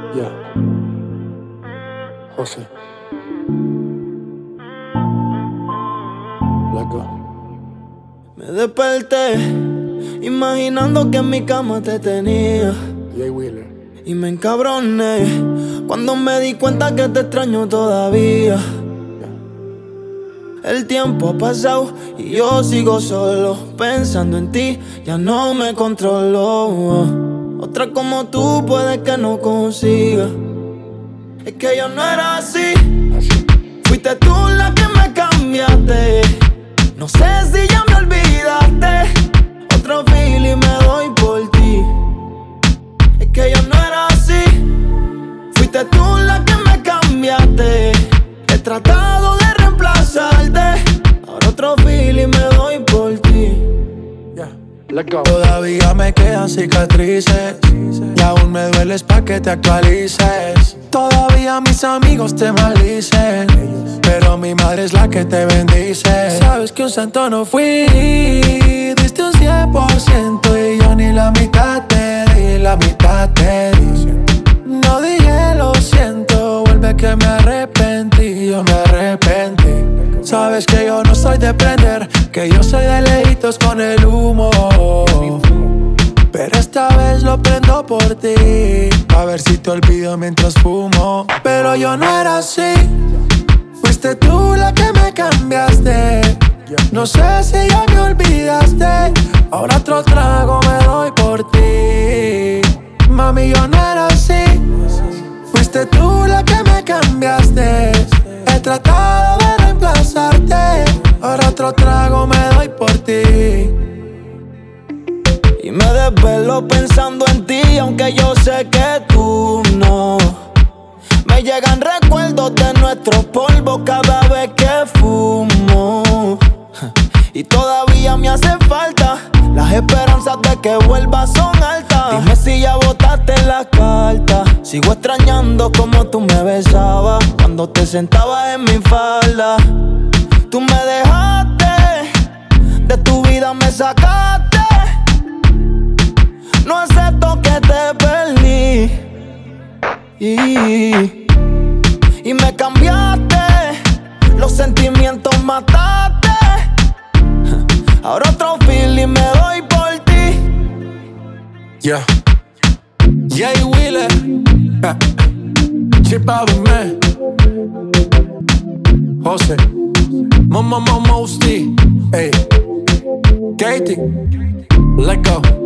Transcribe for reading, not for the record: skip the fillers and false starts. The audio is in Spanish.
Ya, José. Loco. Me desperté imaginando que en mi cama te tenía. Jay Wheeler. Y me encabroné cuando me di cuenta que te extraño todavía. El tiempo ha pasado y yo sigo solo pensando en ti, ya no me controlo. Otra como tú puede que no consiga. Es que yo no era así. Fuiste tú la que me cambiaste. No sé si ya me olvidaste. Otro feeling me doy por ti. Es que yo no era así. Fuiste tú la que me cambiaste. He tratado de reemplazarte. Ahora otro feeling me doy por ti. Let go. Todavía me quedan cicatrices y aún me dueles pa' que te actualices. Todavía mis amigos te maldicen, pero mi madre es la que te bendice. Sabes que un santo no fui, diste un 100% y yo ni la mitad te di, la mitad te di. No dije lo siento, vuelve que me arrepentí, yo me arrepentí. Sabes que yo no soy de prender, que yo soy de lejitos con el humo. Pero esta vez lo prendo por ti, a ver si te olvido mientras fumo. Pero yo no era así, fuiste tú la que me cambiaste. No sé si ya me olvidaste, ahora otro trago me doy por ti. Mami, yo no era así, fuiste tú la que me cambiaste. He tratado de reemplazarte, ahora otro trago me doy por ti. Y me desvelo pensando en ti, aunque yo sé que tú no. Me llegan recuerdos de nuestros polvos cada vez que fumo. Y todavía me hace falta, las esperanzas de que vuelvas son altas. Dime si ya botaste la carta. Sigo extrañando como tú me besabas cuando te sentabas en mi falda. Tú me dejaste, de tu vida me sacaste. No acepto que te perdí y me cambiaste, los sentimientos mataste. Ahora otro feeling me doy por ti. Yeah. Jay Wheeler. Chip out with me. José. Mosty. Hey. Katie. Let go.